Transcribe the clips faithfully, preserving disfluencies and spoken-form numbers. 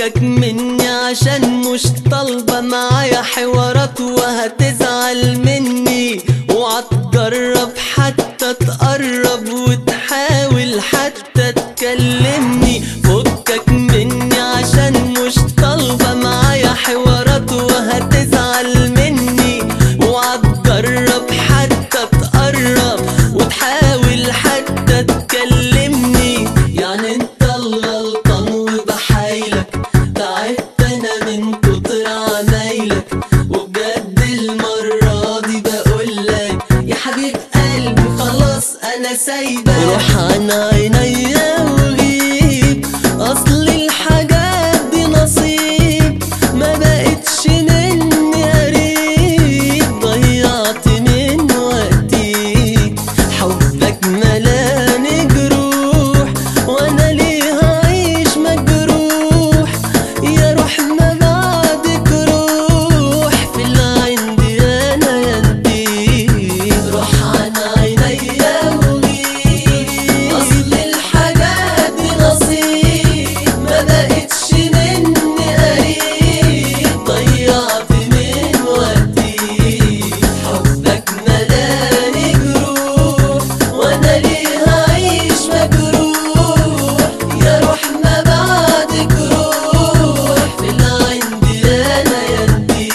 فكك مني عشان مش طالبة معايا حوارات وهتزعل مني، اوعى تجرب حتى تقرب وتحاول حتى تكلمني. فكك مني عشان مش طالبة معايا حوارات وهتزعل مني، اوعى تجرب حتى تقرب وتحاول حتى تكلمني. يعني انت الغلطان وبحايلك، تعبت انا من كتر عمايلك، وبجد المرة دي بقولك يا حبيب قلبي خلاص انا سايبك. روح عن عينيا وغيب، اصل الحاجات دي نصيب، ما بقتش مني قريب، ضيعت من وقتي، حبك ملاني جروح وانا ليه هعيش مجروح، يا روح ما بعدك روح في اللي عندي انا يا انتي. روح عن عينيا وغيب، اصل الحاجات دي نصيب، ما بقتش مني قريب، ضيعت من وقتي، حبك ملاني جروح وانا ليه هعيش مجروح، يا روح ما بعدك روح في اللي عندي انا يا انتي.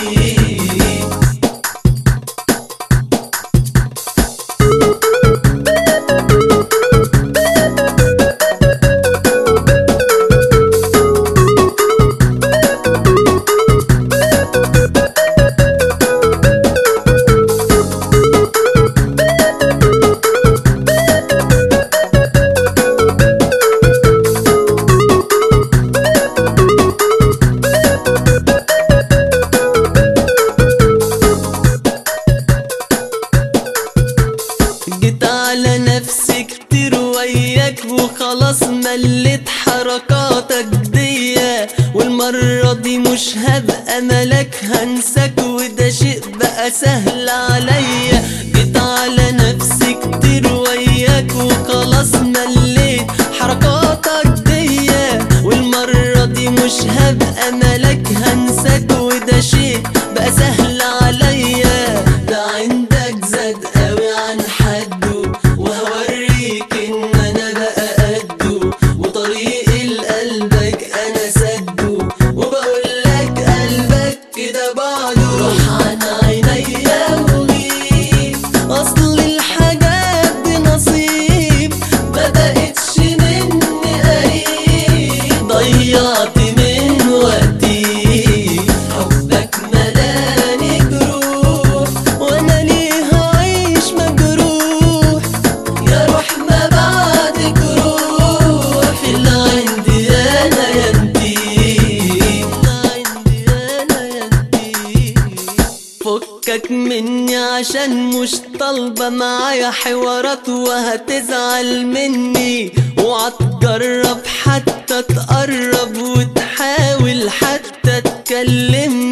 جيت على نفسي كتير وياك وخلاص مليت حركاتك دي، والمرة دي مش هبقى ملاك هنساك وده شيء بقى سهل عليا. جيت على نفسي كتير وياك وخلاص مليت حركاتك دي، والمرة دي مش هبقى ملاك هنساك وده شيء بقى سهل عليا. ده عندك زاد قوي عن حده، وهوريك ان انا بقى قده، وطريقي لقلبك انا سده، وبقولك قلبك كده بعده. روح عن عينيا وغيب، اصل الحاجات دي نصيب، ما بقتش مني قريب، ضيعت من وقتي، حبك ملاني جروح وانا ليه هعيش مجروح، يا روح ما بعدك روح في اللي عندي انا يا انتي، اللي عندي انا يا انتي. فكك مني عشان مش طالبة معايا حوارات وهتزعل مني، اوعى تجرب حتى تقرب وتحاول حتى تكلمني.